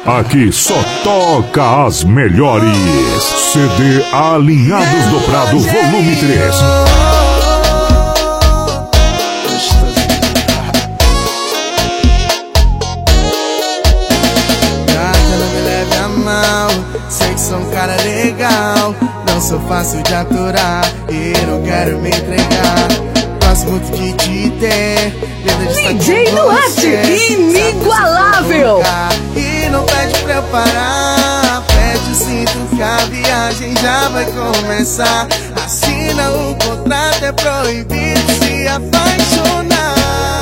Aqui só toca as melhores. CD Alinhados do Prado, volume 3. Gata, não me leve a mal, sei que sou um cara legal. Não sou fácil de aturar e não quero me entregar. Gosto muito de te ter, medo de estar DJ Duarte, inigualável. E não pede pra eu parar, pede o cinto que a viagem já vai começar. Assina o contrato, é proibido se apaixonar.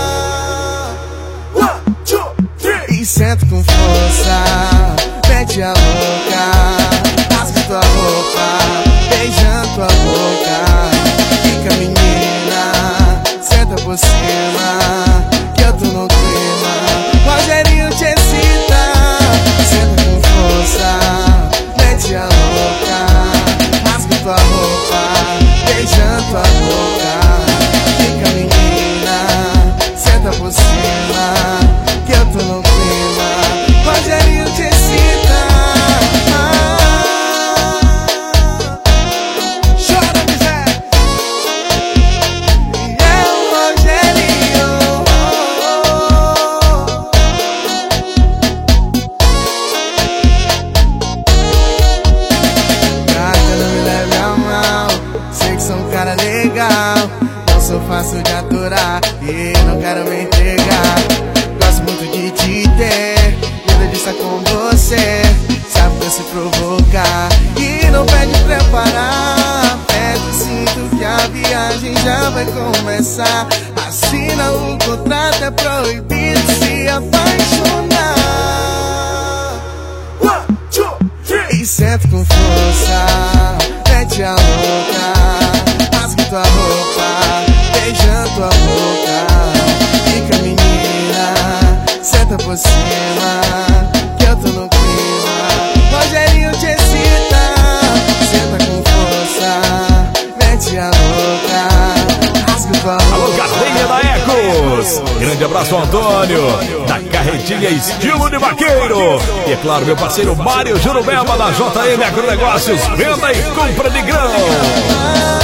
1, 2, 3. E senta com força, mete a louca, rasga tua roupa, beijando tua boca. Fica menina, senta por cima, que eu tô no clima. Rogerinho te excita, senta com força, mete a louca, rasga tua roupa, beijando tua boca. Fica menina, senta por cima, que eu tô no clima. Rogerinho te excita. Chora, Bizé. E é o Rogerinho. Gata, não me leve a mal, sei que sou um cara legal. Não sou fácil de aturar e não quero me entregar. Gosto muito de te ter, medo de estar com você. Sabe que eu se provocar e não pede pra eu parar. Pede o cinto que a viagem já vai começar. Assina o contrato, é proibido se apaixonar. 1, 2, 3. E senta com força, mete a louca, rasga tua roupa, beijando tua boca. Fica menina, senta por cima, que eu tô no clima. Rogerinho te excita, senta com força, mete a louca, rasga tua roupa. Alô, Carlinha da Ecos. Grande abraço ao Antônio, da Carretinha Estilo de Vaqueiro. E é claro, meu parceiro Mário Jurubeba, da JM Agronegócios. Venda e compra de grão.